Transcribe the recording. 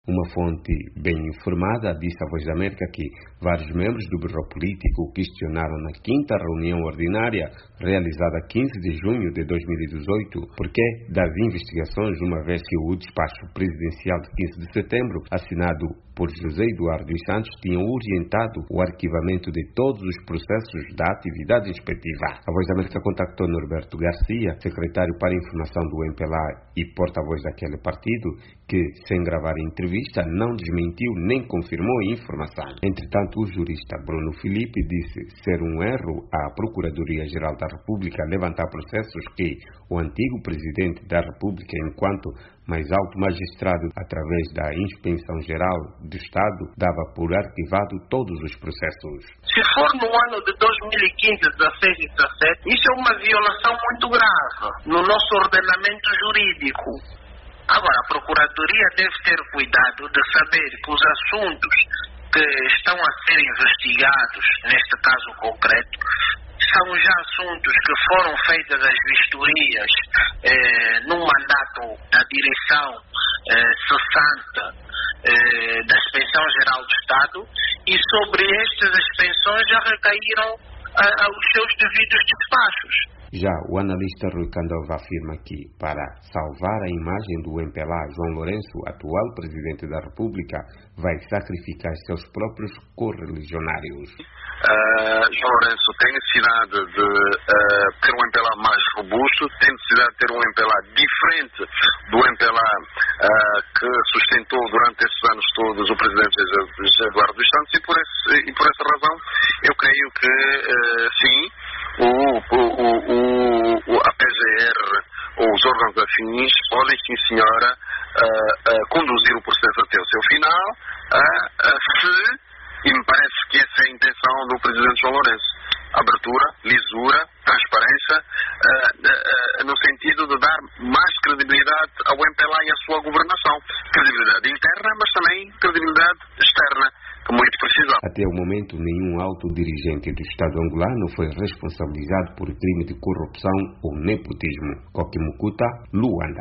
Uma fonte bem informada disse à Voz da América que vários membros do Bureau Político questionaram na quinta reunião ordinária, realizada 15 de junho de 2018, porquê das investigações, uma vez que o despacho presidencial de 15 de setembro, assinado por José Eduardo dos Santos, tinham orientado o arquivamento de todos os processos da atividade inspectiva. A Voz da América contactou Norberto Garcia, secretário para a informação do MPLA e porta-voz daquele partido, que, sem gravar a entrevista, não desmentiu nem confirmou a informação. Entretanto, o jurista Bruno Filipe disse ser um erro à Procuradoria-Geral da República levantar processos que o antigo presidente da República, enquanto mais alto magistrado, através da Inspeção Geral do Estado, dava por arquivado todos os processos. Se for no ano de 2015, 16 e 17, isso é uma violação muito grave no nosso ordenamento jurídico. Agora, a Procuradoria deve ter cuidado de saber que os assuntos que estão a ser investigados, neste caso concreto, são já assuntos que foram feitas as vistorias no mandato da direção cessante da Inspeção Geral do Estado, e sobre estas expensões já recaíram os seus devidos despachos. Já o analista Rui Candova afirma que, para salvar a imagem do MPLA, João Lourenço, atual presidente da República, vai sacrificar seus próprios correligionários. João Lourenço tem necessidade de ter um MPLA mais robusto, tem necessidade de ter um MPLA diferente do MPLA que sustentou durante esses anos todos o presidente José Eduardo dos Santos, e por essa razão eu creio que sim, a PGR ou os órgãos afins podem, sim senhora, conduzir o processo até o seu final, e me parece que essa é a intenção do presidente João Lourenço: abertura, lisura, transparência, no sentido de dar mais credibilidade ao MPLA e à sua governação. Credibilidade interna, mas também credibilidade externa, que muito precisamos. Até o momento, nenhum alto dirigente do Estado angolano foi responsabilizado por crime de corrupção ou nepotismo. Coque Mucuta, Luanda.